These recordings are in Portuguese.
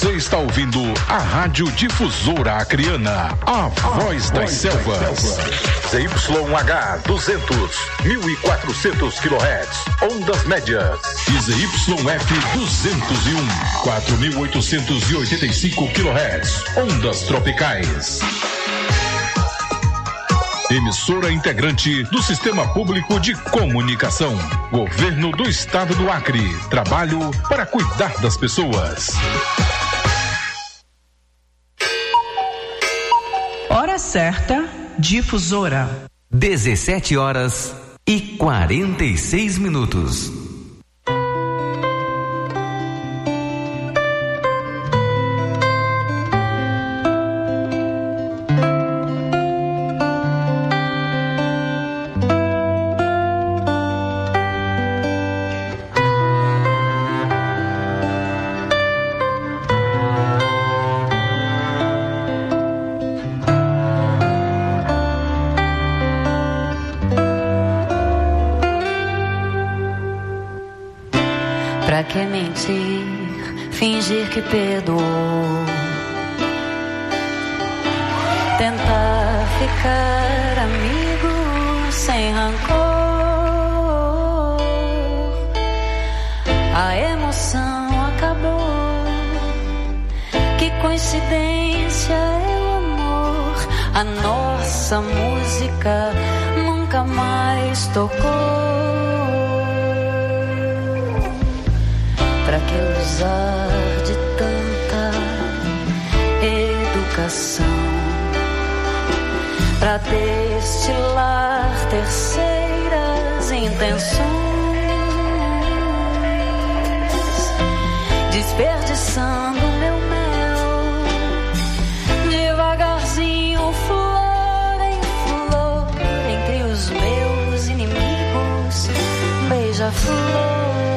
Você está ouvindo a Rádio Difusora Acreana, a voz das selvas. ZYH 200, 1400 kHz, ondas médias. E ZYF 201, 4885 kHz, ondas tropicais. Emissora integrante do Sistema Público de Comunicação. Governo do Estado do Acre. Trabalho para cuidar das pessoas. Hora certa, Difusora. 17h46. Pra que mentir, fingir que perdoou, tentar ficar amigo sem rancor. A emoção acabou, que coincidência é o amor. A nossa música nunca mais tocou. Pra que usar de tanta educação pra destilar terceiras intenções, desperdiçando meu mel, devagarzinho, flor em flor, entre os meus inimigos, beija-flor.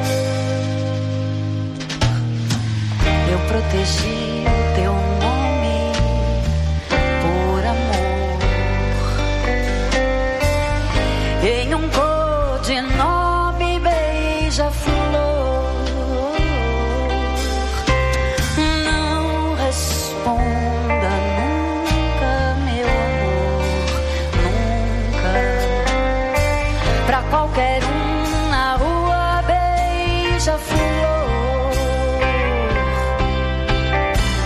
Eu protegi o teu nome por amor em um codinome beija-flor. Não responda nunca, meu amor, nunca. Pra qualquer um na rua beija-flor.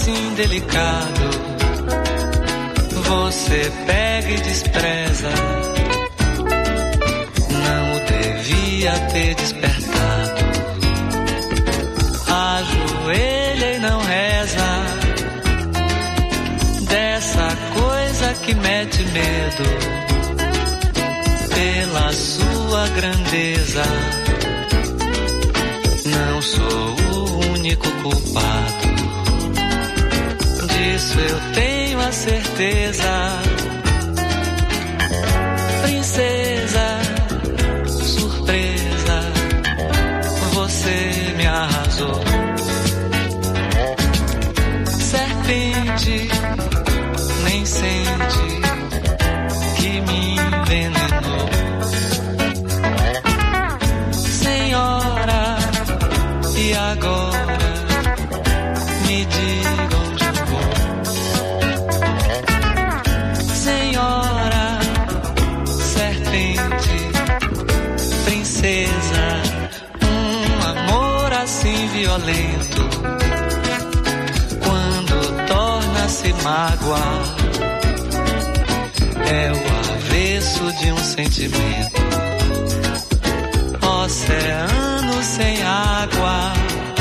assim delicado, você pega e despreza. Não o devia ter despertado. Ajoelha e não reza dessa coisa que mete medo pela sua grandeza. Não sou o único culpado, disso eu tenho a certeza. Princesa, surpresa, você me arrasou. Serpente, nem sente que me envenenou. Senhora, e agora me diga onde eu vou. Senhora, serpente, princesa, amor assim violento, quando torna-se mágoa, é o avesso de um sentimento. Oceano sem água,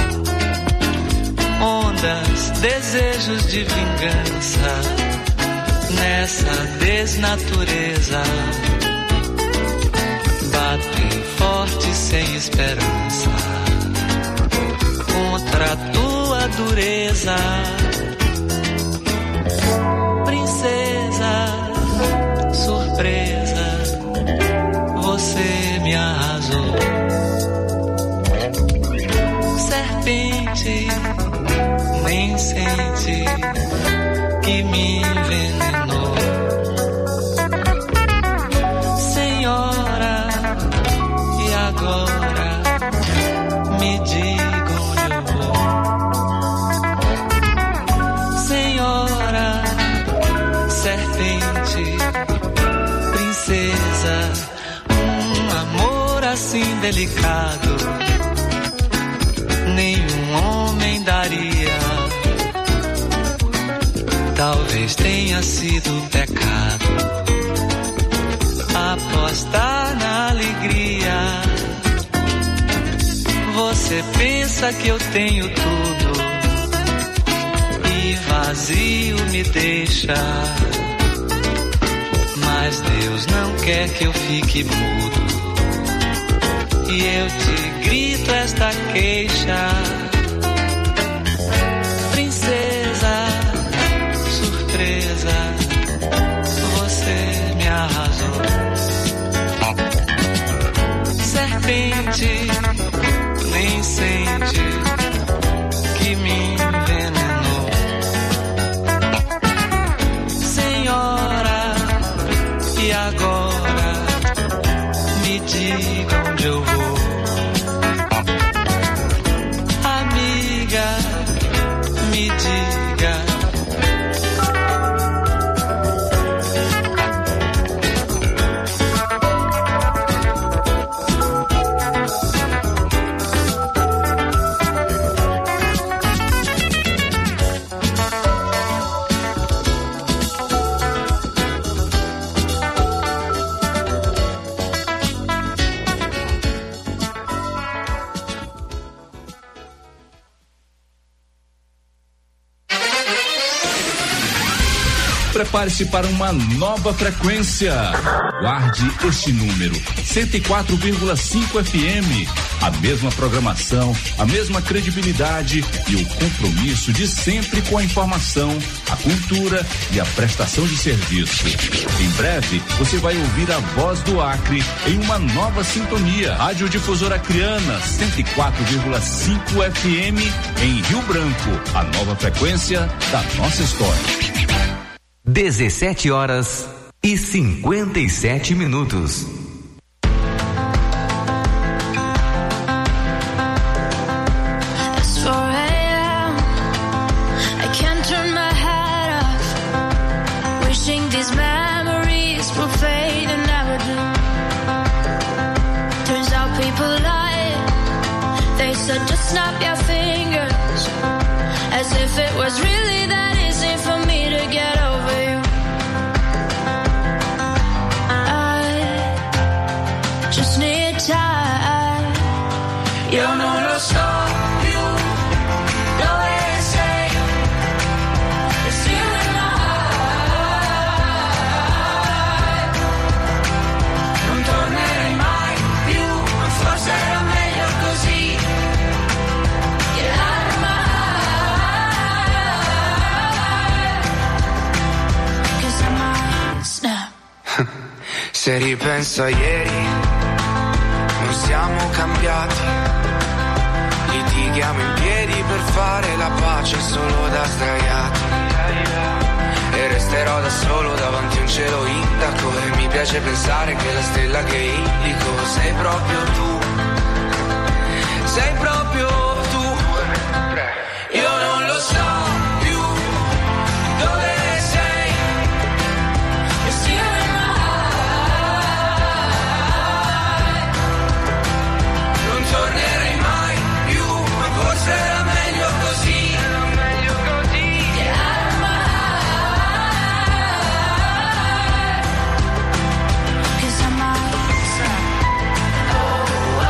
ondas, desejos de vingança, nessa desnatureza, batem forte sem esperança, contra a tua dureza. Princesa, surpresa, você me arrasou. Serpente, nem sente que me envenenou. Senhora, e agora me diga onde eu vou. Senhora, serpente, princesa, amor assim delicado, nenhum homem daria. Talvez tenha sido pecado apostar na alegria. Você pensa que eu tenho tudo e vazio me deixa, mas Deus não quer que eu fique mudo e eu te grito esta queixa. Princesa, surpresa, você me arrasou. Serpente, nem sente que me envenenou. Senhora, e agora me diga onde eu vou. Amiga, me diga. Prepare-se para uma nova frequência. Guarde este número: 104,5 FM. A mesma programação, a mesma credibilidade e o compromisso de sempre com a informação, a cultura e a prestação de serviço. Em breve, você vai ouvir a voz do Acre em uma nova sintonia. Rádio Difusora Acreana, 104,5 FM em Rio Branco. A nova frequência da nossa história. 17h57. Just snap your fingers as if it was really that easy for me to get over you. I just need time. Io non lo so più dove sei, e still in my heart. Non tornerei mai più, ma forse era meglio così. Get out of my heart, 'cause I might snap. Se ripenso a ieri, non siamo cambiati. Litighiamo in piedi per fare la pace solo da sdraiati. E resterò da solo davanti a un cielo indaco. E mi piace pensare che la stella che indico sei proprio tu. Sei proprio tu. Io non lo so più dove sei, e still in my heart. Non tornerei mai più, ma forse era meglio così. Get out of my heart, 'cause I might snap. Oh, oh,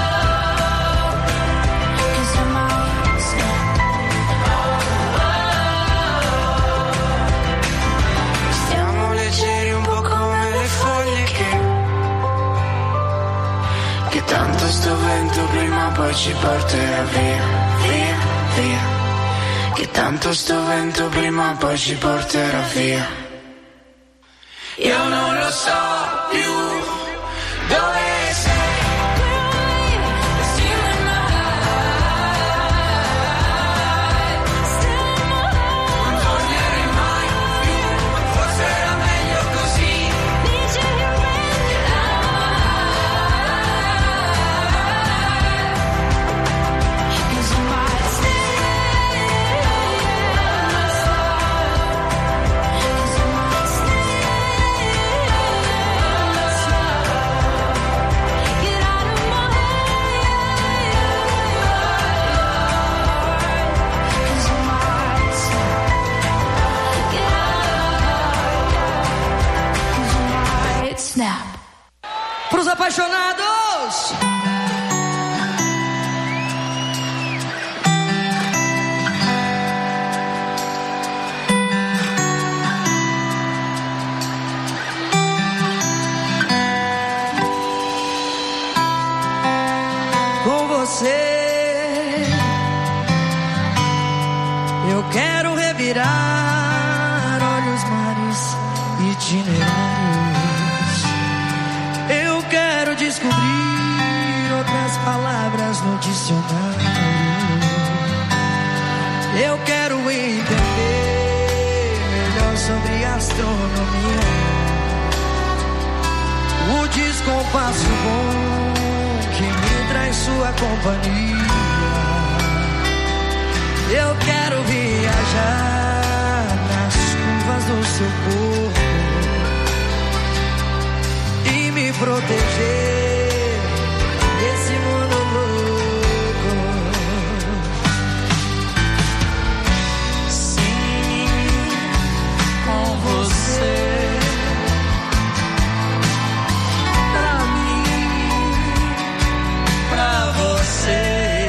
'cause I might snap. Oh, oh. Stiamo leggeri un po' come le foglie che tanto sto vento prima o poi ci porterà via, via, via. Che tanto sto vento prima o poi ci porterà via. Io non lo so più dove sei. Still in my heart. Non tornerei mai più, ma forse era meglio così. Get out of my heart, 'cause I might stay. 'Cause I might stay. Get out of my heart, 'cause I might stay. Get out, 'cause I might snap. Pros apaixonados! Com você eu quero revirar olhos, mares, itinerários. Eu quero descobrir outras palavras no dicionário. Eu quero entender melhor sobre astronomia. O descompasso bom que me traz sua companhia. Eu quero viajar nas curvas do seu corpo e me proteger desse mundo louco. Sim, com você. Pra mim, pra você.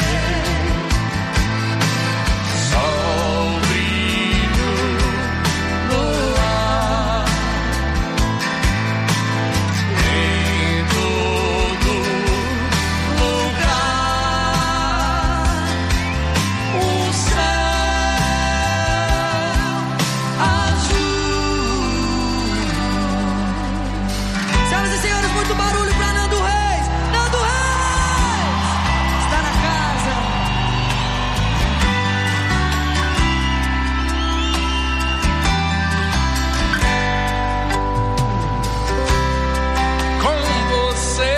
Sol, brilho, luar. Em todo lugar. O céu azul. Senhoras e senhores, muito barulho pra Nando Reis! Nando Reis! Está na casa! Com você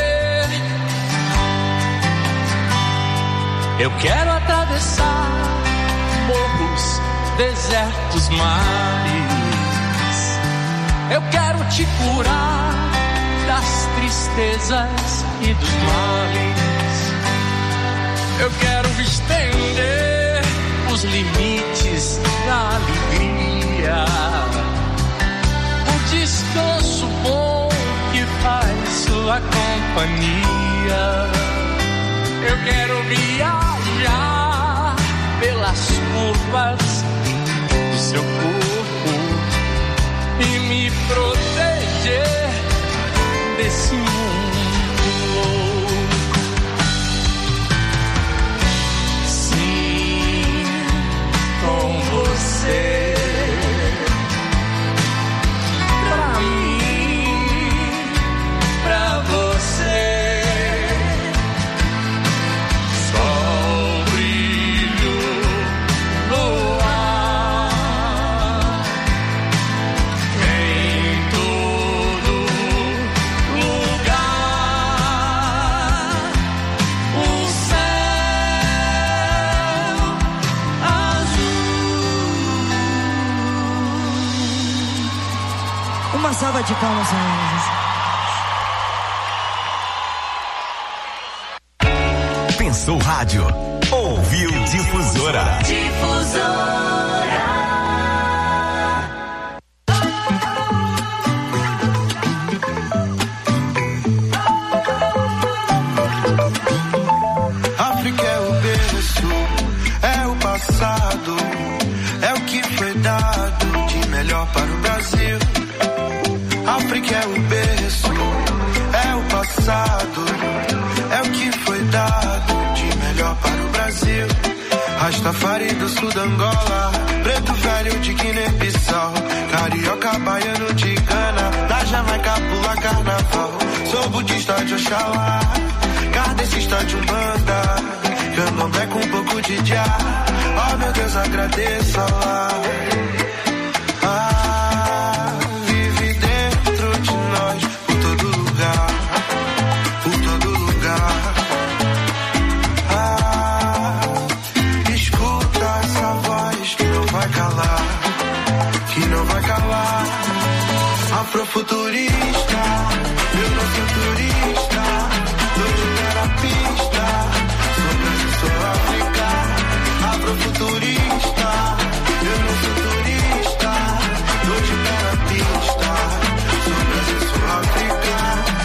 eu quero atravessar morros, desertos, mares. Eu quero te curar das tristezas e dos males. Eu quero estender o os limites da alegria. O descanso bom que faz sua companhia. Eu quero viajar pelas curvas do seu corpo e me proteger desse mundo louco. Sim, com você, pra mim, pra você. Sol, brilho no ar, em todo lugar, o céu azul. Uma salva de palmas, senhores. Pensou rádio, ouviu Difusora. África é o berço, é o passado, é o que foi dado de melhor para o Brasil. África é o berço, é o passado, é o que foi dado de melhor para o Brasil. Rastafari do sul da Angola, preto velho de Guiné-Bissau, carioca baiano de Gana, da Jamaica pula carnaval. Sou budista de Oxalá, kardecista de Umbanda, candomblé com um pouco de jah. Oh meu Deus, agradeço Allah. Vive dentro de nós, por todo lugar, por todo lugar. Escuta essa voz que não vai calar, que não vai calar. Afrofuturista, eu não sou turista, sou de terapista, sou Brasil, sou África. Afrofuturista, eu não sou turista, sou de terapista, sou Brasil, sou África.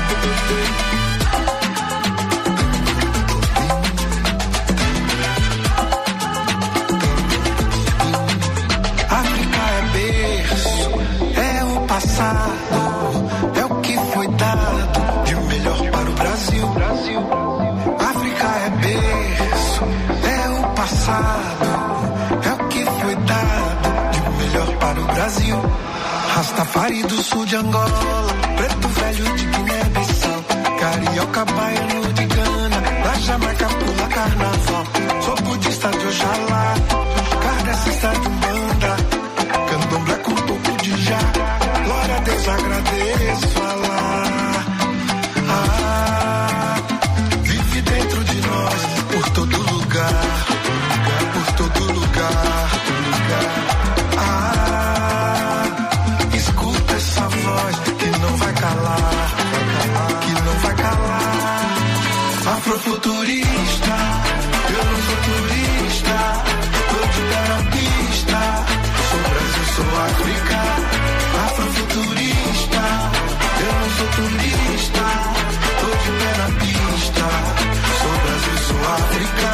África é berço, é o passado, é o que foi dado de melhor para o Brasil. África é berço, é o passado, é o que foi dado de melhor para o Brasil. Rastafari do sul de Angola, preto velho de Guiné-Bissau, carioca baiano de Gana, da Jamaica pula carnaval. Sou budista de Oxalá, kardecista de Umbanda, candomblé com um pouco de jah. Glória a Deus, agradeço Allah. Vive dentro de nós, por todo lugar, por todo lugar, escuta essa voz que não vai calar, que não vai calar. Afrofuturista, eu não sou turista, sou de terapista, sou Brasil, sou África. Afrofuturista, eu não sou turista, sou de terapista, sou Brasil, sou África.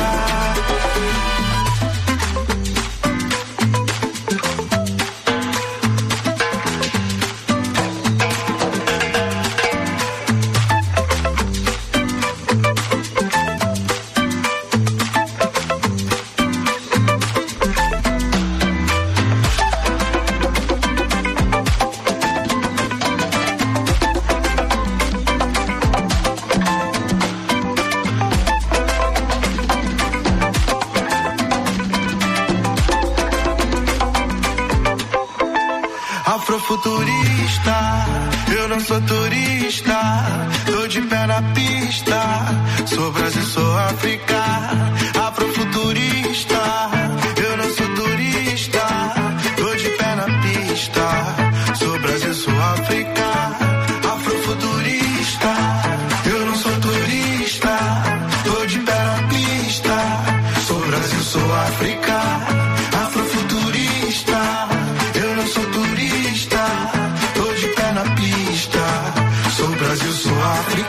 Afrofuturista, eu não sou turista, tô de pé na pista, sou Brasil, sou África. Afrofuturista, eu não sou turista, tô de pé na pista, sou Brasil, sou África. Afrofuturista, eu não sou turista, tô de pé na pista, sou Brasil, sou África.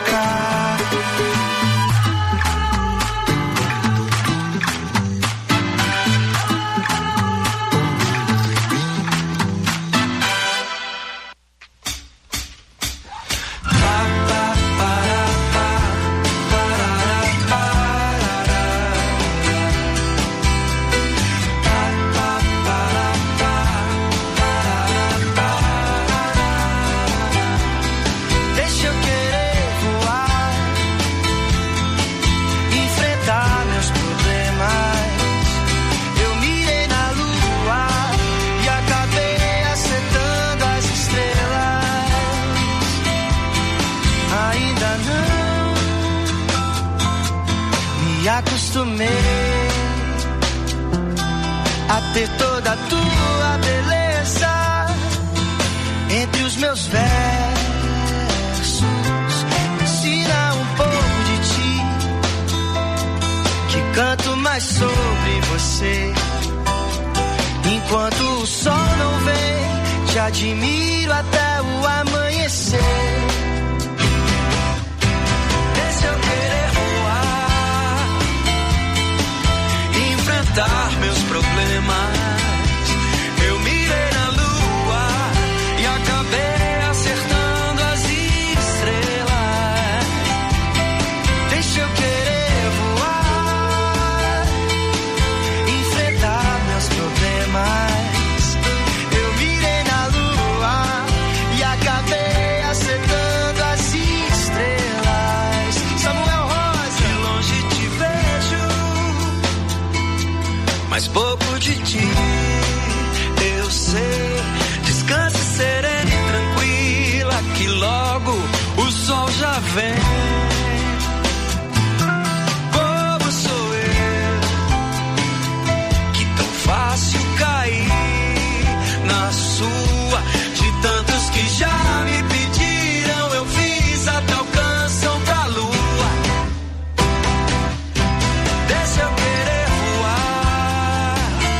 cá. Acostumei a ter toda a tua beleza entre os meus versos. Ensina um pouco de ti, que canto mais sobre você. Enquanto o sol não vem, te admiro até o amanhecer. Deixa eu querer enfrentar meus problemas. Eu mirei na lua e acabei acertando as estrelas. Deixa eu querer voar, enfrentar meus problemas. Eu mirei na lua e acabei acertando as estrelas. Samuel Rosa, de longe te vejo, mas pouco de ti eu sei. Descanse serena e tranquila, que logo o sol já vem. Bobo sou eu, que tão fácil cair na sua. De tantos que já me pediram, eu fiz até alcançam pra lua. Deixa eu querer voar,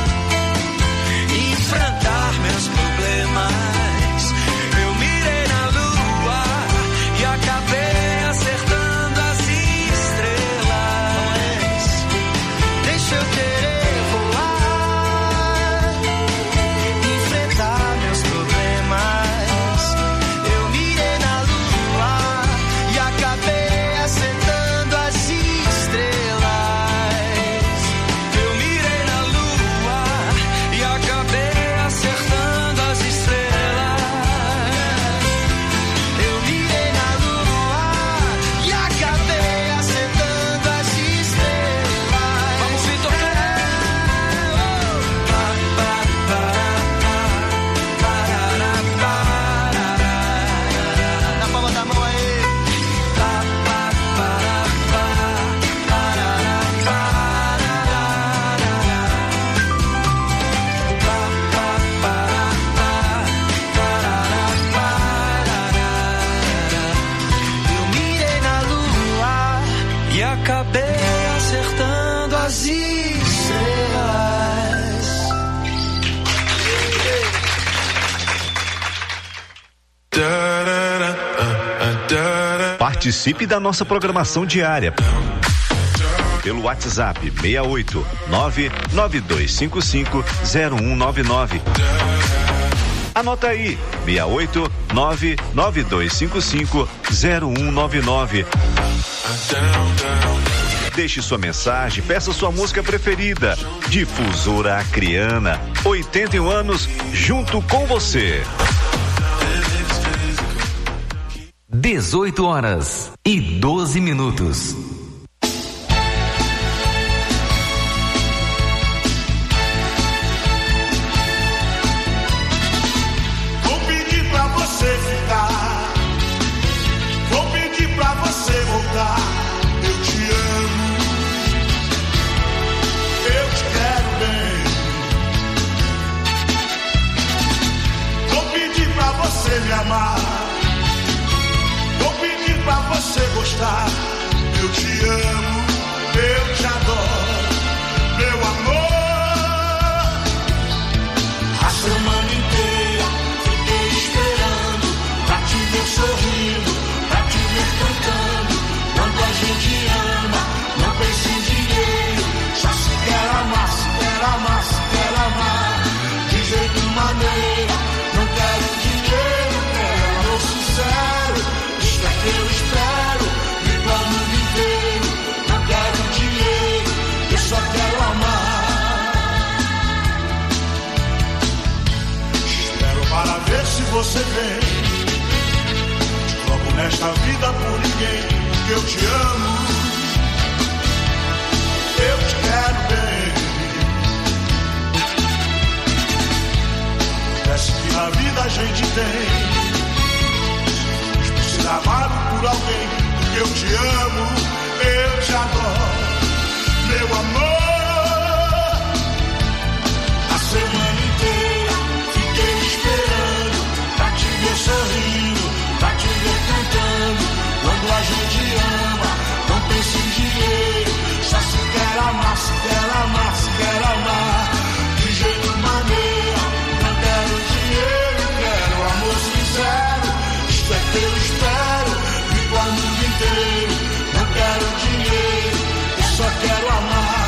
enfrentar meus problemas. Eu mirei na lua e acabei acertando as estrelas. Deixa eu querer voar, enfrentar meus problemas. Eu mirei na lua e acabei acertando as estrelas. Eu mirei na lua e acabei acertando as estrelas. Eu mirei na lua e acabei acertando as estrelas. Vamos, Vitor na palma da mão aí. Eu mirei na lua e acabei acertando as estrelas. Participe da nossa programação diária pelo WhatsApp 68 99255 0199. Anota aí, 68 99255 0199. Deixe sua mensagem, peça sua música preferida. Difusora Acreana, 81 anos junto com você. 18h12. Vou pedir pra você ficar, vou pedir pra você voltar. Eu te amo, eu te quero bem. Vou pedir pra você me amar, vou pedir pra você gostar. Eu te amo, eu te adoro, meu amor. A semana inteira fiquei esperando pra te ver sorrindo, pra te ver cantando. você vem. Te troco nesta vida por ninguém, que eu te amo. Eu te quero bem. Acontece que na vida a gente tem, por ser amado por alguém, que eu te amo, eu te adoro, meu amor. A semana inteira fiquei esperando pra te ver sorrindo, pra te ver cantando. Quando a gente ama, não pensa em dinheiro, só se quer amar, se quer amar, se quer amar. De jeito maneira, não quero dinheiro, quero amor sincero. Isto é que eu espero, vivo ao mundo inteiro. Não quero dinheiro, eu só quero amar.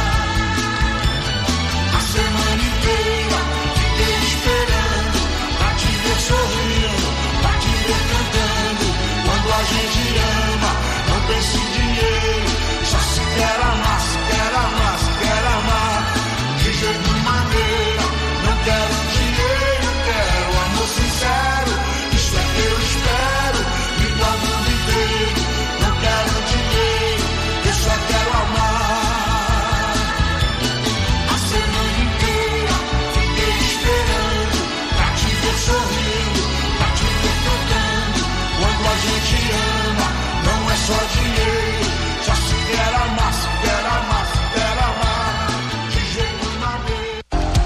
A semana inteira fiquei esperando pra te ver sorrindo, pra te ver cantando. Quando a gente ama, não pensa em dinheiro, só se quer amar, se quer amar, se quer amar. De jeito maneira, não quero dinheiro, quero amor sincero. Isso é que eu espero, vivo ao mundo inteiro. Não quero dinheiro, eu só quero amar. A semana inteira fiquei esperando pra te ver sorrindo, pra te ver cantando. Quando a gente ama, não é só dinheiro, só se quer amar, se quer amar, se quer amar. De jeito maneiro.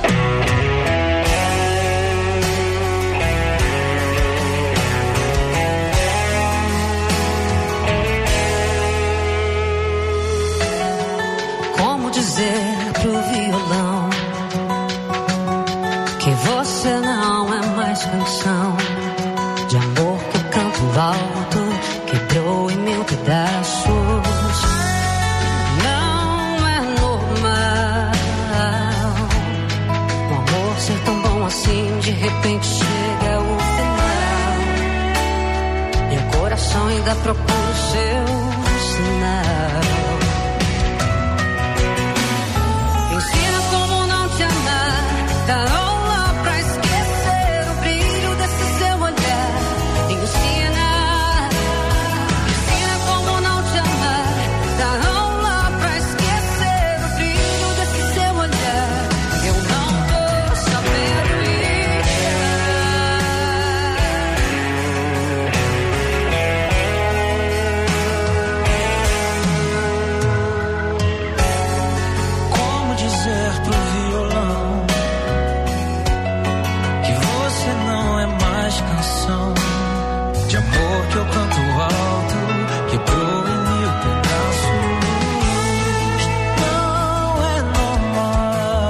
Como dizer pro violão que você não é mais canção de amor que eu canto alto, quebrou em mil pedaços. Não é normal o amor ser tão bom assim, de repente chega o final e o coração ainda procura o seu sinal. Ensina como não te amar, dá aula pra esquecer o brilho desse seu olhar. Ensina como não te amar, dá aula pra esquecer o brilho desse seu olhar. Eu não tô sabendo Como dizer pro violão que você não é mais canção de amor que eu canto alto, quebrou em mil pedaços. Não é normal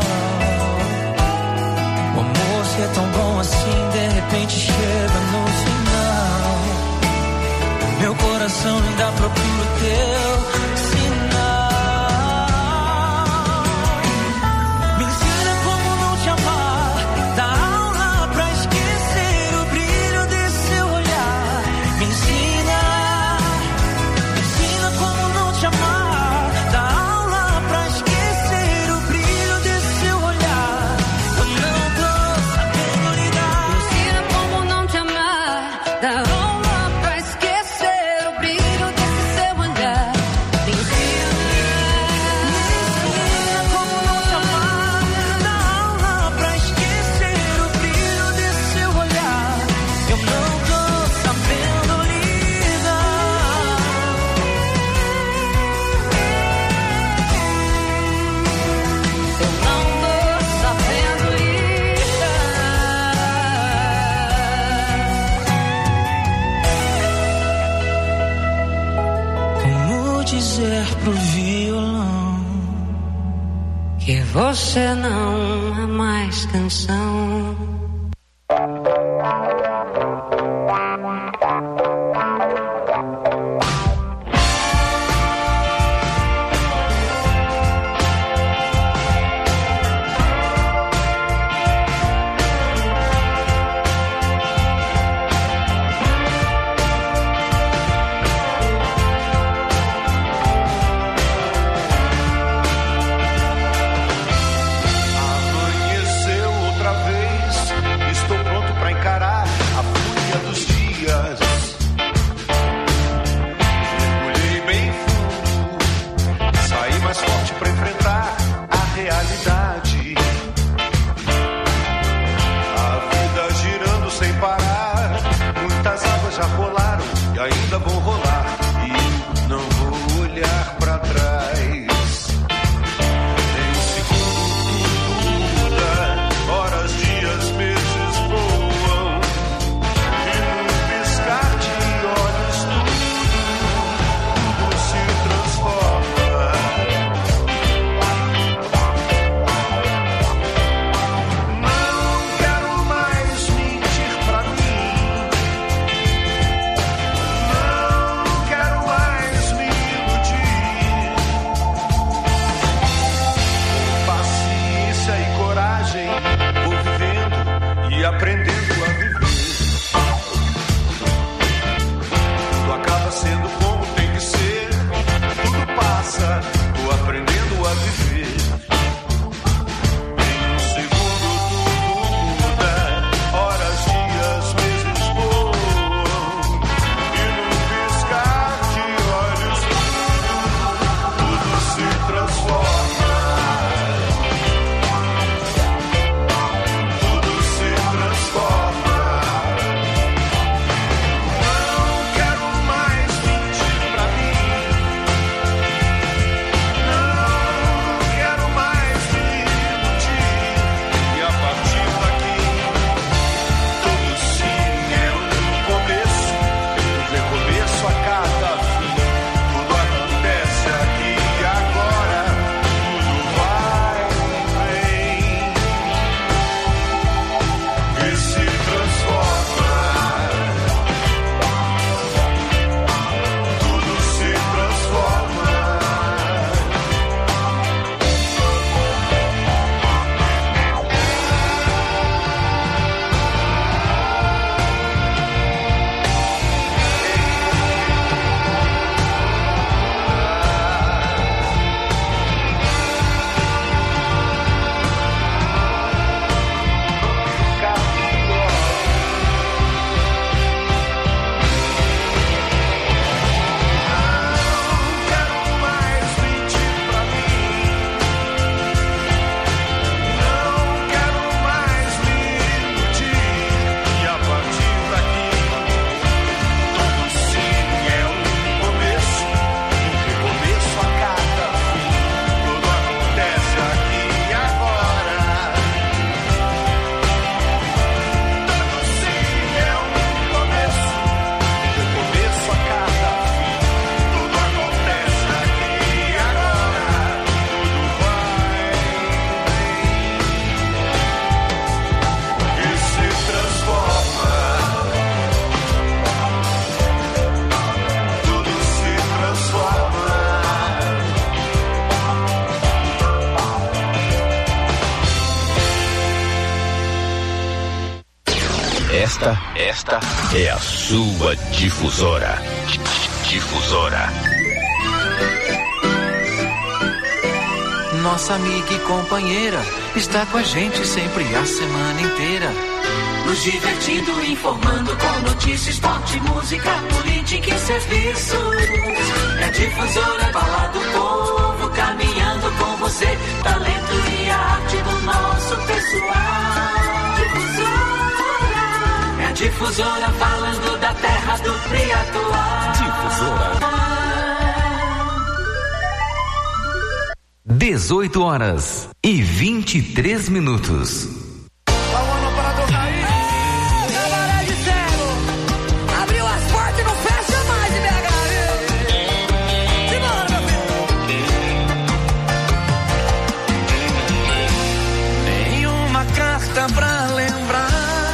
o amor ser tão bom assim, de repente chega no final. Meu coração ainda procura o teu sinal. Me ensina como não te amar, dá aula pra esquecer o brilho desse seu olhar. Me ensina como não te amar, dá aula pra esquecer o brilho desse seu olhar. Eu não tô sabendo lidar. Ensina como não te amar, dá aula pra esquecer o brilho desse seu olhar. Ensina como não te amar, dá aula pra esquecer o brilho desse seu olhar. Eu não tô sabendo lidar. Eu não tô sabendo Como dizer pro violão que você não é mais canção. Amanheceu outra vez realidade. A vida girando sem parar, muitas águas já rolaram e ainda vão rolar, e eu não vou olhar pra trás. Em um segundo tudo muda, horas, dias, meses voam, e num piscar de olhos tudo se transforma. Não quero mais mentir pra mim, não quero mais me iludir. Com paciência e coragem vou vivendo e aprendendo a viver. Tudo acaba sendo como tem que ser, tudo passa, tô aprendendo a viver. Em um segundo tudo muda, horas, dias, meses voam, e num piscar de olhos tudo se transforma. Tudo se transforma. Não quero mais mentir pra mim, não quero mais me iludir. E a partir daqui, todo sim é um começo, um recomeço a cada fim. Tudo acontece aqui e agora, tudo vai e se transforma. Tudo se transforma. Não quero mais mentir pra mim, não quero mais me iludir. E a partir daqui, tudo sim é um começo, um recomeço a cada fim. Tudo acontece aqui e agora. Tudo sim é um começo, um recomeço a cada fim. Tudo acontece aqui e agora. Tudo vai e se transforma. Tudo se transforma. Esta é a sua difusora. Difusora. Nossa amiga e companheira está com a gente sempre a semana inteira. Nos divertindo, informando com notícias, esporte, música, política e serviços. É Difusora, fala do povo, caminhando com você. Talento e arte do nosso pessoal. Difusora. É a Difusora falando da terra do Priatuá. Difusora. 18h23. Cabaré de cego. Abriu as portas e não fecha mais em BH, viu? Simbora, meu filho. Tem uma carta pra lembrar.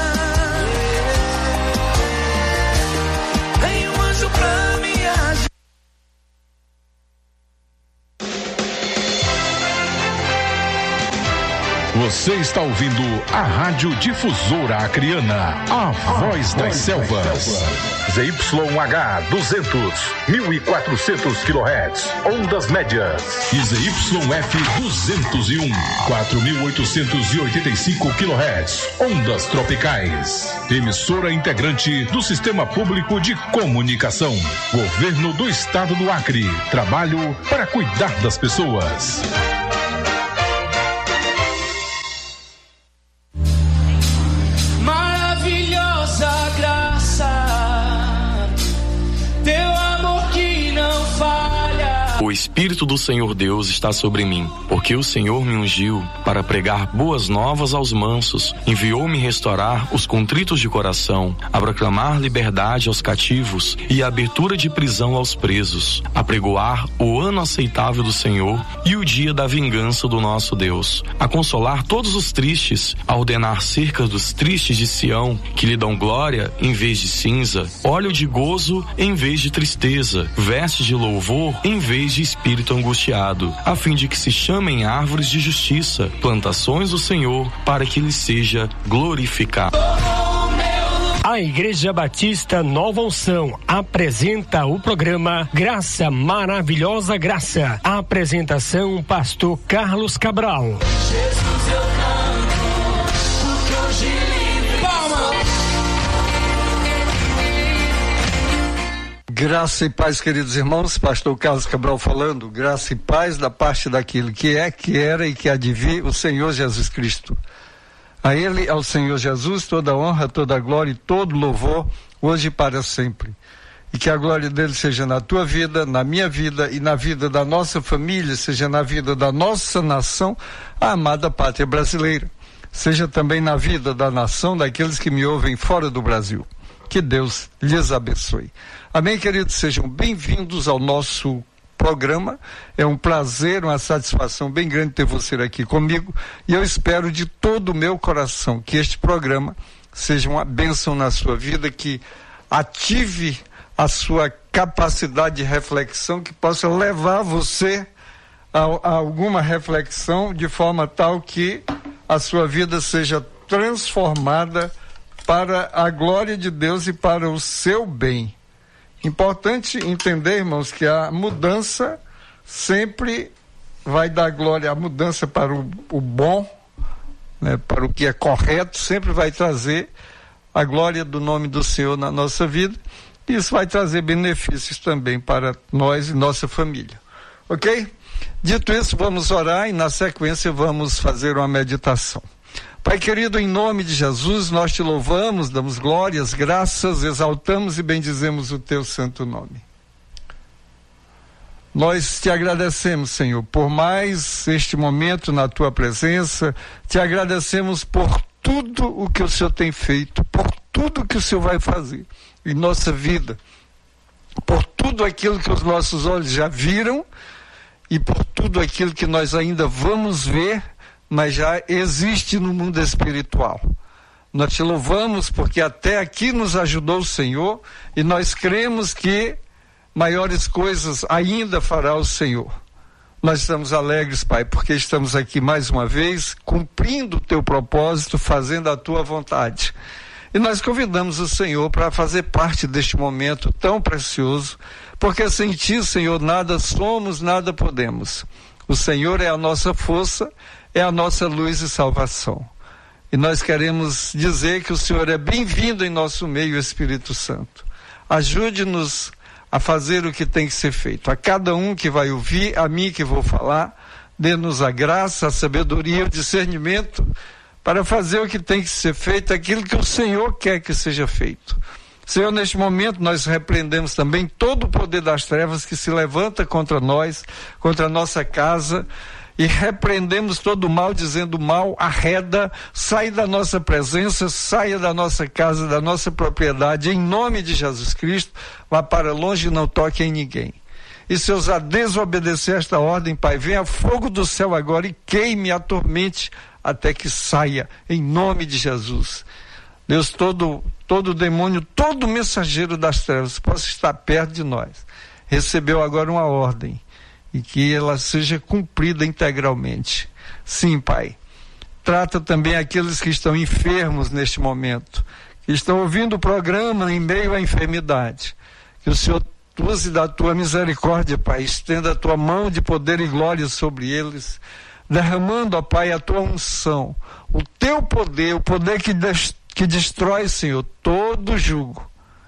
Tem um anjo pra me ajudar. Você está ouvindo a Rádio Difusora Acreana, a voz das selvas. ZYH 200, 1400 kHz, ondas médias. E ZYF 201, 4885 kHz, ondas tropicais. Emissora integrante do Sistema Público de Comunicação. Governo do Estado do Acre. Trabalho para cuidar das pessoas. Espírito do Senhor Deus está sobre mim, porque o Senhor me ungiu para pregar boas novas aos mansos, enviou-me restaurar os contritos de coração, a proclamar liberdade aos cativos e a abertura de prisão aos presos, a pregoar o ano aceitável do Senhor e o dia da vingança do nosso Deus, a consolar todos os tristes, a ordenar cerca dos tristes de Sião, que lhe dão glória em vez de cinza, óleo de gozo em vez de tristeza, veste de louvor em vez de espírito angustiado, a fim de que se chamem árvores de justiça, plantações do Senhor, para que ele seja glorificado. A Igreja Batista Nova Unção apresenta o programa Graça Maravilhosa Graça. A apresentação, Pastor Carlos Cabral. Jesus, eu canto, porque hoje livre. Palma! Graça e paz, queridos irmãos, pastor Carlos Cabral falando, graça e paz da parte daquele que é, que era e que há de vir, o Senhor Jesus Cristo. A Ele, ao Senhor Jesus, toda honra, toda glória e todo louvor, hoje e para sempre. E que a glória dele seja na tua vida, na minha vida e na vida da nossa família, seja na vida da nossa nação, a amada pátria brasileira. Seja também na vida da nação daqueles que me ouvem fora do Brasil. Que Deus lhes abençoe. Amém, queridos? Sejam bem-vindos ao nosso programa. É um prazer, uma satisfação bem grande ter você aqui comigo. E eu espero de todo o meu coração que este programa seja uma bênção na sua vida, que ative a sua capacidade de reflexão, que possa levar você a alguma reflexão de forma tal que a sua vida seja transformada para a glória de Deus e para o seu bem. Importante entender, irmãos, que a mudança sempre vai dar glória, a mudança para o bom, né, para o que é correto, sempre vai trazer a glória do nome do Senhor na nossa vida. E isso vai trazer benefícios também para nós e nossa família. Ok? Dito isso, vamos orar e na sequência vamos fazer uma meditação. Pai querido, em nome de Jesus, nós te louvamos, damos glórias, graças, exaltamos e bendizemos o teu santo nome. Nós te agradecemos, Senhor, por mais este momento na tua presença, te agradecemos por tudo o que o Senhor tem feito, por tudo que o Senhor vai fazer em nossa vida, por tudo aquilo que os nossos olhos já viram e por tudo aquilo que nós ainda vamos ver, mas já existe no mundo espiritual. Nós te louvamos porque até aqui nos ajudou o Senhor e nós cremos que maiores coisas ainda fará o Senhor. Nós estamos alegres, Pai, porque estamos aqui mais uma vez cumprindo o teu propósito, fazendo a tua vontade. E nós convidamos o Senhor para fazer parte deste momento tão precioso, porque sem ti, Senhor, nada somos, nada podemos. O Senhor é a nossa força, é a nossa luz e salvação. E nós queremos dizer que o Senhor é bem-vindo em nosso meio, Espírito Santo. Ajude-nos a fazer o que tem que ser feito. A cada um que vai ouvir, a mim que vou falar, dê-nos a graça, a sabedoria, o discernimento para fazer o que tem que ser feito, aquilo que o Senhor quer que seja feito. Senhor, neste momento nós repreendemos também todo o poder das trevas que se levanta contra nós, contra a nossa casa, e repreendemos todo o mal, dizendo: mal, arreda, sai da nossa presença, saia da nossa casa, da nossa propriedade, em nome de Jesus Cristo, vá para longe e não toque em ninguém. E se ousar desobedecer esta ordem, Pai, venha fogo do céu agora e queime, atormente, até que saia, em nome de Jesus. Deus, todo demônio, todo mensageiro das trevas possa estar perto de nós. Recebeu agora uma ordem e que ela seja cumprida integralmente. Sim, Pai. Trata também aqueles que estão enfermos neste momento, que estão ouvindo o programa em meio à enfermidade. Que o Senhor use da tua misericórdia, Pai, estenda a tua mão de poder e glória sobre eles, derramando, ó Pai, a tua unção, o teu poder, o poder que destrói, Senhor, todo jugo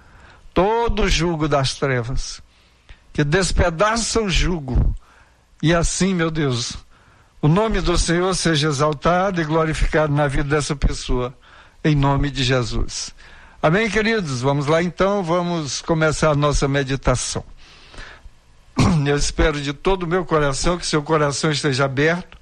das trevas, que despedaça o jugo, e assim, meu Deus, o nome do Senhor seja exaltado e glorificado na vida dessa pessoa, em nome de Jesus. Amém, queridos? Vamos lá então, vamos começar a nossa meditação. Eu espero de todo o meu coração que seu coração esteja aberto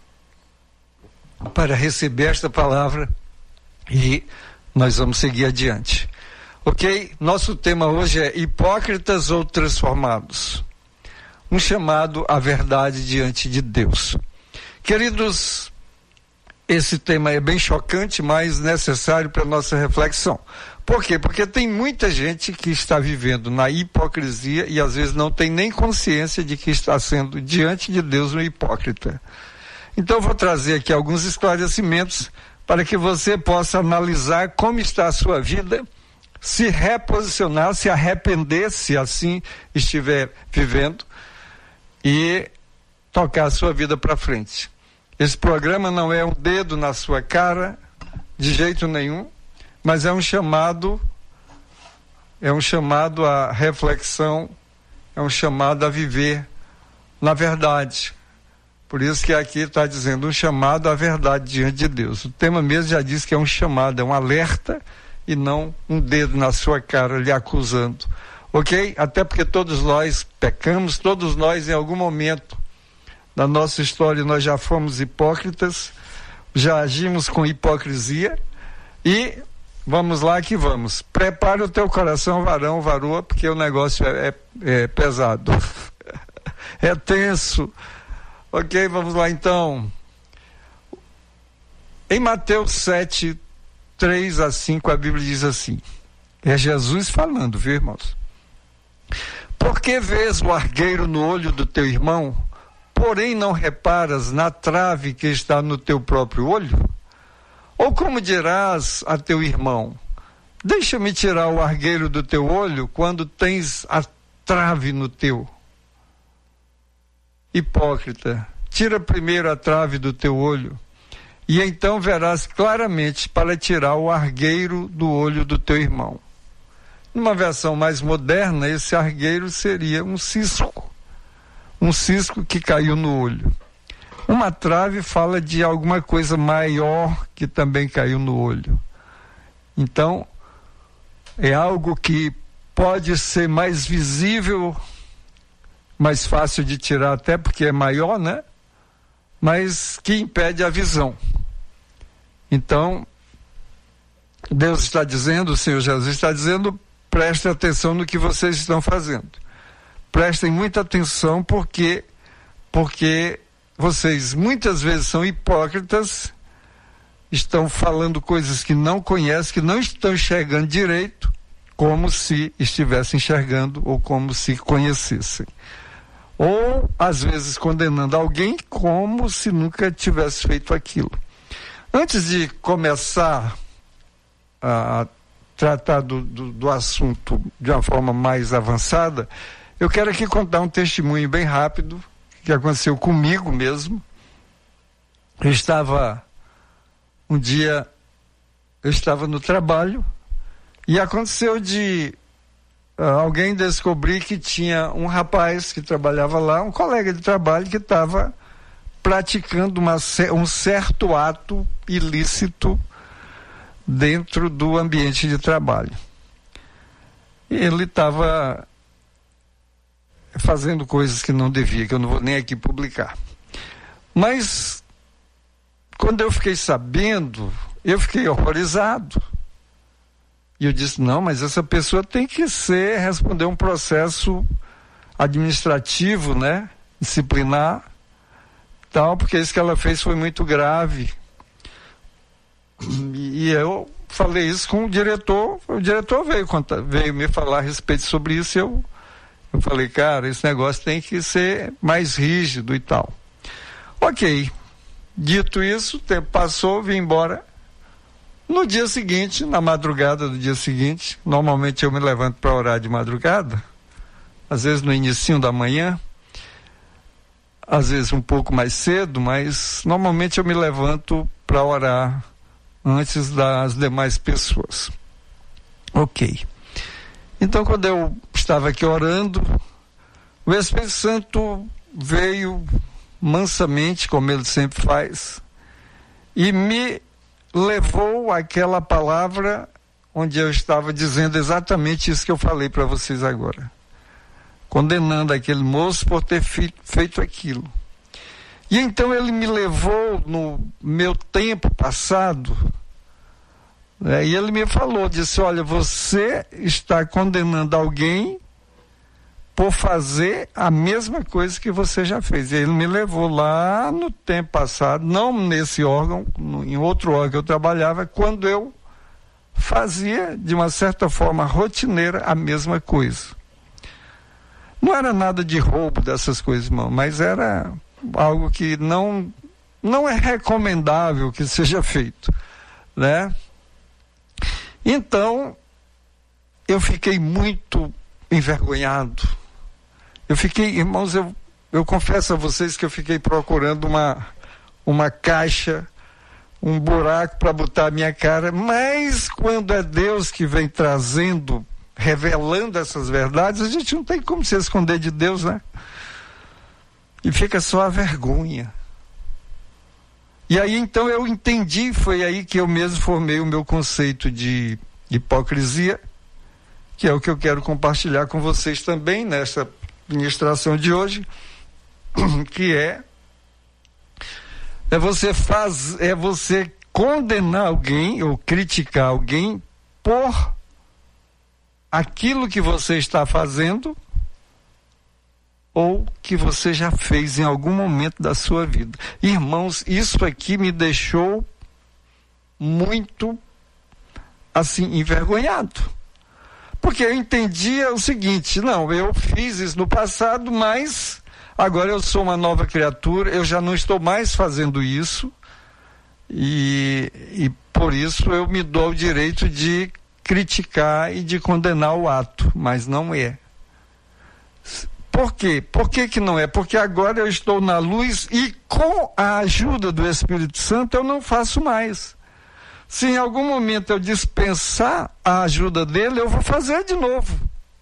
para receber esta palavra e nós vamos seguir adiante. Ok? Nosso tema hoje é hipócritas ou transformados? Um chamado à verdade diante de Deus. Queridos, esse tema é bem chocante, mas necessário para nossa reflexão. Por quê? Porque tem muita gente que está vivendo na hipocrisia e às vezes não tem nem consciência de que está sendo diante de Deus um hipócrita. Então eu vou trazer aqui alguns esclarecimentos para que você possa analisar como está a sua vida, se reposicionar, se arrepender, se assim estiver vivendo, e tocar a sua vida para frente. Esse programa não é um dedo na sua cara, de jeito nenhum, mas é um chamado à reflexão, é um chamado a viver na verdade. Por isso que aqui está dizendo um chamado à verdade diante de Deus. O tema mesmo já diz que é um chamado, é um alerta e não um dedo na sua cara lhe acusando. Ok? Até porque todos nós pecamos, todos nós em algum momento da nossa história nós já fomos hipócritas, já agimos com hipocrisia e vamos lá que vamos. Prepare o teu coração, varão, varoa, porque o negócio é pesado. É tenso. Ok, vamos lá então. Em Mateus 7, 3 a 5, a Bíblia diz assim. É Jesus falando, viu, irmãos? Por que vês o argueiro no olho do teu irmão, porém não reparas na trave que está no teu próprio olho? Ou como dirás a teu irmão, deixa-me tirar o argueiro do teu olho quando tens a trave no teu? Hipócrita, tira primeiro a trave do teu olho, e então verás claramente para tirar o argueiro do olho do teu irmão. Numa versão mais moderna, esse argueiro seria um cisco que caiu no olho. Uma trave fala de alguma coisa maior que também caiu no olho. Então, é algo que pode ser mais visível, mais fácil de tirar até porque é maior, né? Mas que impede a visão. Então, Deus está dizendo, o Senhor Jesus está dizendo, prestem atenção no que vocês estão fazendo. Prestem muita atenção porque vocês muitas vezes são hipócritas, estão falando coisas que não conhecem, que não estão enxergando direito, como se estivessem enxergando ou como se conhecessem. Ou, às vezes, condenando alguém como se nunca tivesse feito aquilo. Antes de começar a tratar do assunto de uma forma mais avançada, eu quero aqui contar um testemunho bem rápido, que aconteceu comigo mesmo. Eu estava no trabalho, e aconteceu de alguém descobrir que tinha um rapaz que trabalhava lá, um colega de trabalho que estava praticando um certo ato ilícito dentro do ambiente de trabalho. E ele estava fazendo coisas que não devia, que eu não vou nem aqui publicar. Mas, quando eu fiquei sabendo, eu fiquei horrorizado. E eu disse, não, mas essa pessoa tem que responder um processo administrativo, né? Disciplinar, tal, porque isso que ela fez foi muito grave. E eu falei isso com o diretor veio me falar a respeito sobre isso, e eu falei, cara, esse negócio tem que ser mais rígido e tal. Ok, dito isso, o tempo passou, vim embora. No dia seguinte, na madrugada do dia seguinte, normalmente eu me levanto para orar de madrugada, às vezes no inicinho da manhã, às vezes um pouco mais cedo, mas normalmente eu me levanto para orar antes das demais pessoas. Ok. Então, quando eu estava aqui orando, o Espírito Santo veio mansamente, como ele sempre faz, e me levou àquela palavra onde eu estava dizendo exatamente isso que eu falei para vocês agora. condenando aquele moço por ter feito aquilo. E então ele me levou no meu tempo passado, né, e ele me falou, disse, olha, você está condenando alguém por fazer a mesma coisa que você já fez. E ele me levou lá no tempo passado, não nesse órgão, em outro órgão que eu trabalhava, quando eu fazia, de uma certa forma rotineira, a mesma coisa. Não era nada de roubo dessas coisas, irmão, mas era algo que não é recomendável que seja feito, né? Então, eu fiquei muito envergonhado. Eu fiquei, irmãos, eu confesso a vocês que eu fiquei procurando uma caixa, um buraco para botar a minha cara, mas quando é Deus que vem trazendo, revelando essas verdades, a gente não tem como se esconder de Deus, né? E fica só a vergonha. E aí então eu entendi, foi aí que eu mesmo formei o meu conceito de hipocrisia, que é o que eu quero compartilhar com vocês também nessa ministração de hoje, que é você condenar alguém ou criticar alguém por aquilo que você está fazendo ou que você já fez em algum momento da sua vida. Irmãos, isso aqui me deixou muito assim envergonhado. Porque eu entendia o seguinte, não, eu fiz isso no passado, mas agora eu sou uma nova criatura, eu já não estou mais fazendo isso, e por isso eu me dou o direito de criticar e de condenar o ato, mas não é. Por quê? Por que não é? Porque agora eu estou na luz e com a ajuda do Espírito Santo eu não faço mais. Se em algum momento eu dispensar a ajuda dele, eu vou fazer de novo.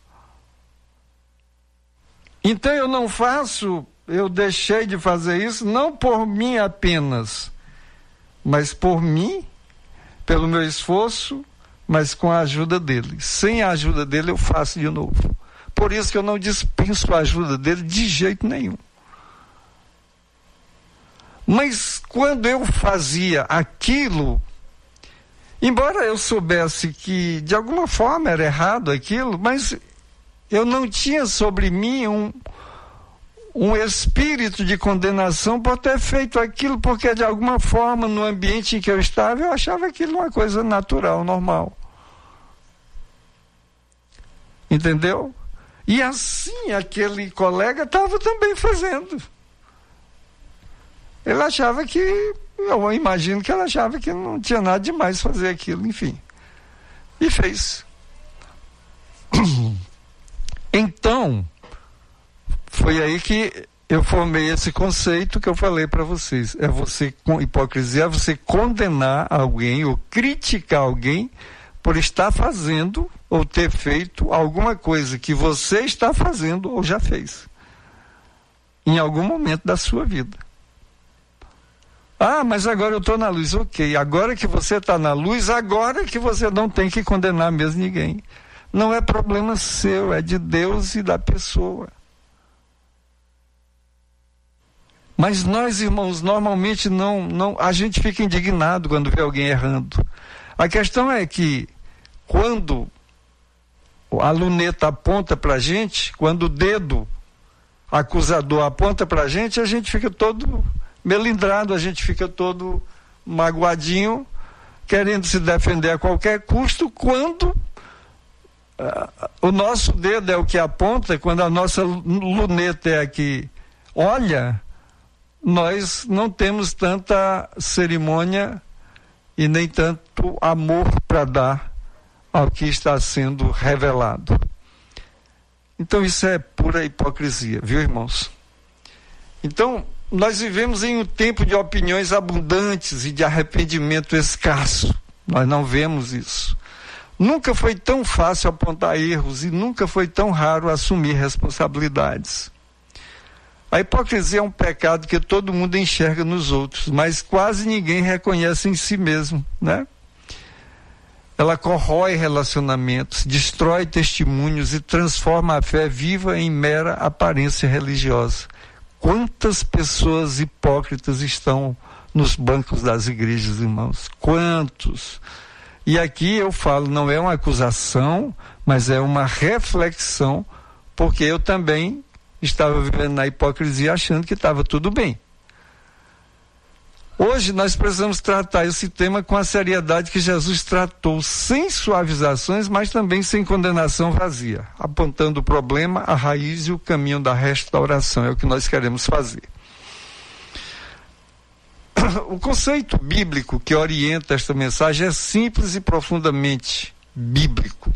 Então eu não faço, eu deixei de fazer isso, não por mim apenas, mas por mim, pelo meu esforço, mas com a ajuda dele. Sem a ajuda dele eu faço de novo. Por isso que eu não dispenso a ajuda dele de jeito nenhum. Mas quando eu fazia aquilo, embora eu soubesse que de alguma forma era errado aquilo, mas eu não tinha sobre mim um espírito de condenação por ter feito aquilo, porque de alguma forma no ambiente em que eu estava eu achava aquilo uma coisa natural, normal. Entendeu? E assim aquele colega estava também fazendo. Ele achava que, eu imagino que ele achava que não tinha nada demais fazer aquilo, enfim. E fez. Então, foi aí que eu formei esse conceito que eu falei para vocês. É você, com hipocrisia, é você condenar alguém ou criticar alguém por estar fazendo ou ter feito alguma coisa que você está fazendo ou já fez. Em algum momento da sua vida. Ah, mas agora eu estou na luz. Ok, agora que você está na luz, agora que você não tem que condenar mesmo ninguém. Não é problema seu, é de Deus e da pessoa. Mas nós, irmãos, normalmente a gente fica indignado quando vê alguém errando. A questão é que quando a luneta aponta para a gente, quando o dedo acusador aponta para a gente fica todo melindrado, a gente fica todo magoadinho, querendo se defender a qualquer custo, quando o nosso dedo é o que aponta, quando a nossa luneta é a que olha, nós não temos tanta cerimônia e nem tanto amor para dar ao que está sendo revelado. Então isso é pura hipocrisia, viu, irmãos? Então, nós vivemos em um tempo de opiniões abundantes e de arrependimento escasso. Nós não vemos isso. Nunca foi tão fácil apontar erros e nunca foi tão raro assumir responsabilidades. A hipocrisia é um pecado que todo mundo enxerga nos outros, mas quase ninguém reconhece em si mesmo, né? ela corrói relacionamentos, destrói testemunhos e transforma a fé viva em mera aparência religiosa. Quantas pessoas hipócritas estão nos bancos das igrejas, irmãos? Quantos? E aqui eu falo, não é uma acusação, mas é uma reflexão, porque eu também estava vivendo na hipocrisia achando que estava tudo bem. Hoje nós precisamos tratar esse tema com a seriedade que Jesus tratou, sem suavizações, mas também sem condenação vazia, apontando o problema, a raiz e o caminho da restauração. É o que nós queremos fazer. O conceito bíblico que orienta esta mensagem é simples e profundamente bíblico.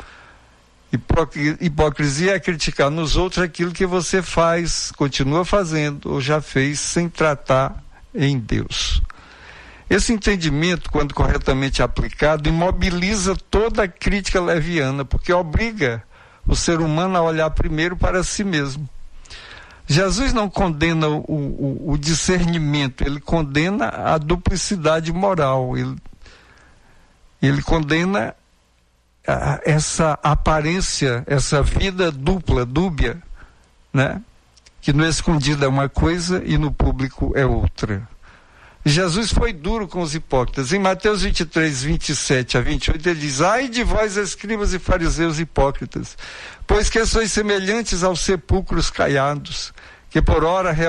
Hipocrisia é criticar nos outros aquilo que você faz, continua fazendo ou já fez sem tratar em Deus. Esse entendimento, quando corretamente aplicado, imobiliza toda a crítica leviana, porque obriga o ser humano a olhar primeiro para si mesmo. Jesus não condena o discernimento, ele condena a duplicidade moral, ele condena essa aparência, essa vida dupla, dúbia, né? Que no escondido é uma coisa e no público é outra. Jesus foi duro com os hipócritas. Em Mateus 23, 27 a 28, ele diz: ai de vós, escribas e fariseus hipócritas, pois que sois semelhantes aos sepulcros caiados, que por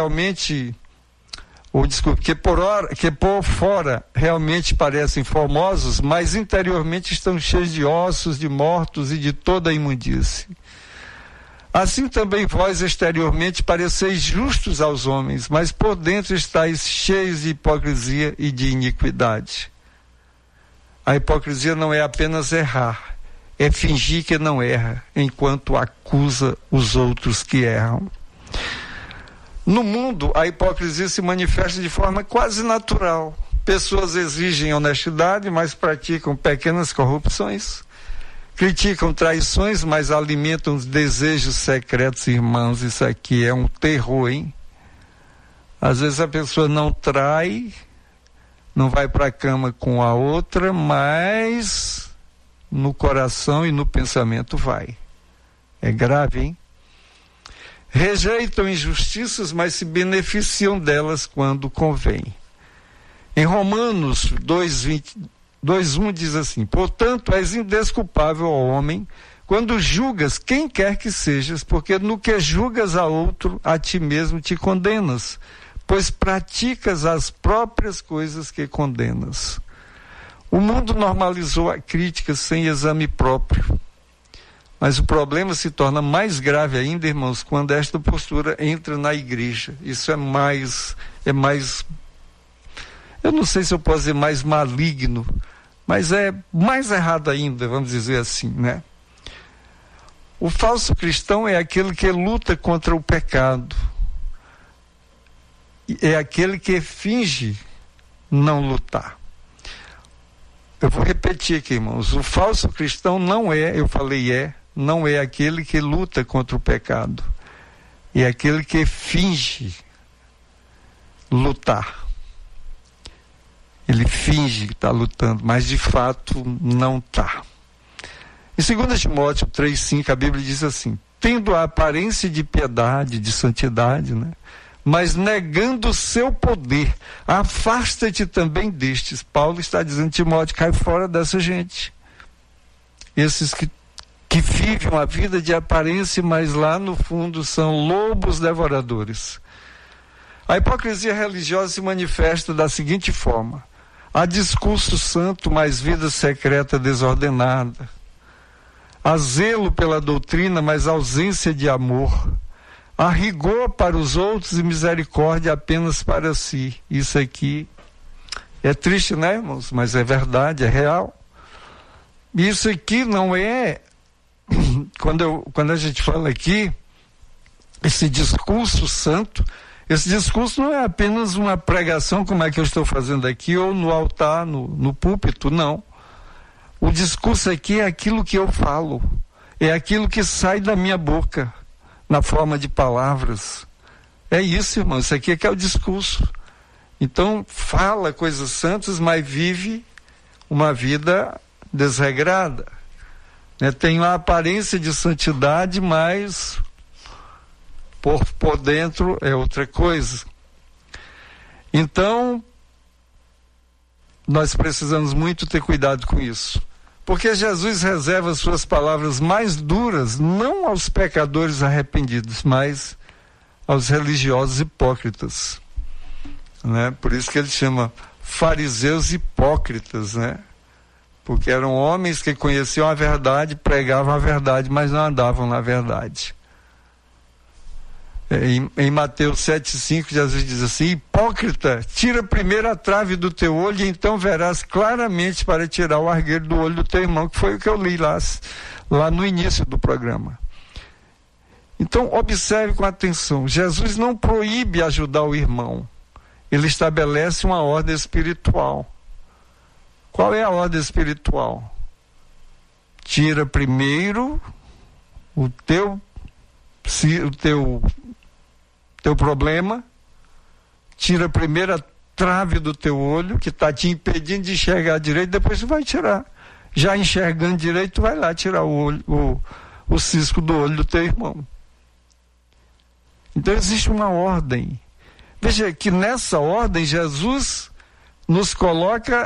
fora realmente parecem formosos, mas interiormente estão cheios de ossos, de mortos e de toda a imundície. Assim também vós exteriormente pareceis justos aos homens, mas por dentro estáis cheios de hipocrisia e de iniquidade. A hipocrisia não é apenas errar, é fingir que não erra, enquanto acusa os outros que erram. No mundo, a hipocrisia se manifesta de forma quase natural. Pessoas exigem honestidade, mas praticam pequenas corrupções. Criticam traições, mas alimentam os desejos secretos, irmãos. Isso aqui é um terror, hein? Às vezes a pessoa não trai, não vai para a cama com a outra, mas no coração e no pensamento vai. É grave, hein? Rejeitam injustiças, mas se beneficiam delas quando convém. Em Romanos 2:1 diz assim: portanto, és indesculpável ao homem quando julgas quem quer que sejas, porque no que julgas a outro, a ti mesmo te condenas, pois praticas as próprias coisas que condenas. O mundo normalizou a crítica sem exame próprio. Mas o problema se torna mais grave ainda, irmãos, quando esta postura entra na igreja. Isso é mais, eu não sei se eu posso dizer mais maligno, mas é mais errado ainda, vamos dizer assim, né? O falso cristão é aquele que luta contra o pecado. É aquele que finge não lutar. Eu vou repetir aqui, irmãos. O falso cristão não é aquele que luta contra o pecado. É aquele que finge lutar. Ele finge que está lutando, mas de fato não está. Em 2 Timóteo 3,5, a Bíblia diz assim: tendo a aparência de piedade, de santidade, né? Mas negando o seu poder, afasta-te também destes. Paulo está dizendo: Timóteo, cai fora dessa gente. Esses que vivem uma vida de aparência, mas lá no fundo são lobos devoradores. A hipocrisia religiosa se manifesta da seguinte forma: há discurso santo, mas vida secreta desordenada. Há zelo pela doutrina, mas ausência de amor. Há rigor para os outros e misericórdia apenas para si. Isso aqui é triste, né, irmãos? Mas é verdade, é real. Isso aqui não é... Quando a gente fala aqui, esse discurso santo, esse discurso não é apenas uma pregação, como é que eu estou fazendo aqui, ou no altar, no púlpito, não. O discurso aqui é aquilo que eu falo, é aquilo que sai da minha boca, na forma de palavras. É isso, irmão, isso aqui é que é o discurso. Então, fala coisas santas, mas vive uma vida desregrada, né? Tem uma aparência de santidade, mas por dentro é outra coisa. Então, nós precisamos muito ter cuidado com isso. Porque Jesus reserva suas palavras mais duras, não aos pecadores arrependidos, mas aos religiosos hipócritas, né? Por isso que ele chama fariseus hipócritas, né? Porque eram homens que conheciam a verdade, pregavam a verdade, mas não andavam na verdade. Em Mateus 7,5, Jesus diz assim: hipócrita, tira primeiro a trave do teu olho, e então verás claramente para tirar o argueiro do olho do teu irmão, que foi o que eu li lá no início do programa. Então, observe com atenção, Jesus não proíbe ajudar o irmão, ele estabelece uma ordem espiritual. Qual é a ordem espiritual? Tira primeiro o teu problema, tira primeiro a trave do teu olho, que está te impedindo de enxergar direito, depois tu vai tirar. Já enxergando direito, tu vai lá tirar o cisco do olho do teu irmão. Então existe uma ordem. Veja que nessa ordem Jesus nos coloca